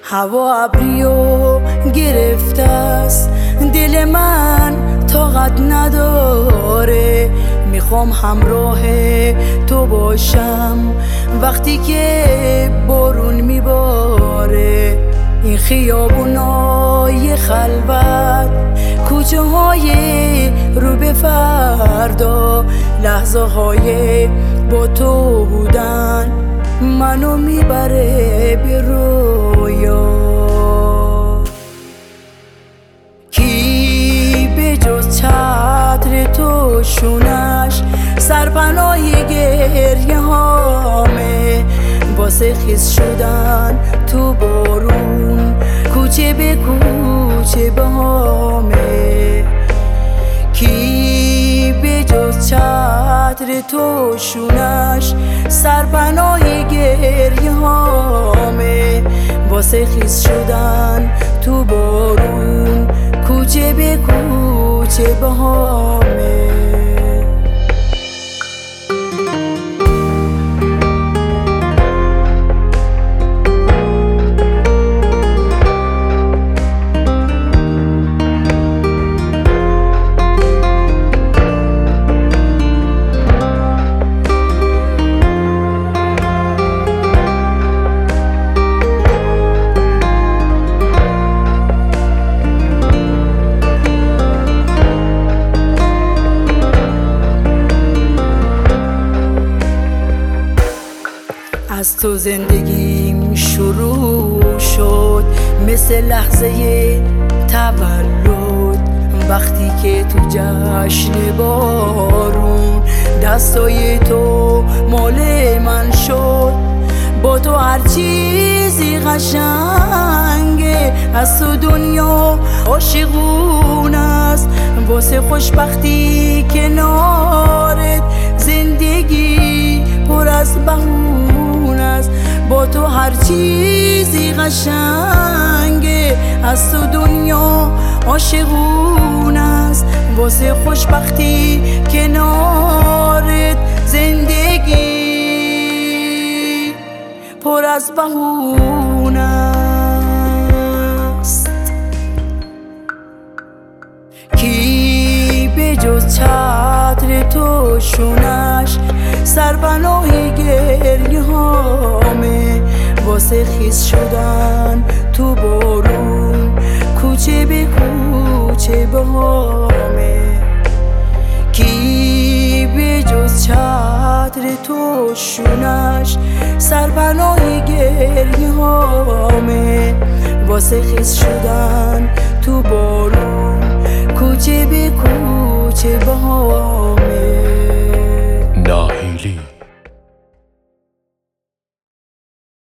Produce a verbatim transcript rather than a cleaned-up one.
هوا ابریو گرفته است، دل من طاقت نداره. میخوام همراه تو باشم وقتی که بارون میباره. این خیابونای خلوت، کوچه های رو به فردا، لحظه های با تو بودن منو میبره به رویا. کی به جز چتر تو شونش سرپناه گریه هامه، واسه خیس شدن تو بارون کوچه به کوچه بهامه. کی به جز چتر تو شونش سرپناه گریه هامه، واسه خیس شدن تو بارون کوچه به کوچه بهامه. از تو زندگیم شروع شد مثل لحظه تولد، وقتی که تو جشن بارون دستای تو مال من شد. با تو هر چیزی قشنگه، از تو دنیا عاشقون است. واسه خوشبختی کنارت زندگی پر از بهونه است. با تو هر چیزی قشنگه، از تو دنیا عاشقون است. واسه خوشبختی کنارت زندگی پر از بهونه است. کی به جز چتر تو شونش سرپناه گریه هامه، واسه خیس شدن تو بارون کوچه به کوچه بهامه. کی به جز چتر تو شونش سرپناه گریه هامه، واسه خیس شدن تو بارون کوچه به کوچه بهامه. ناهیلی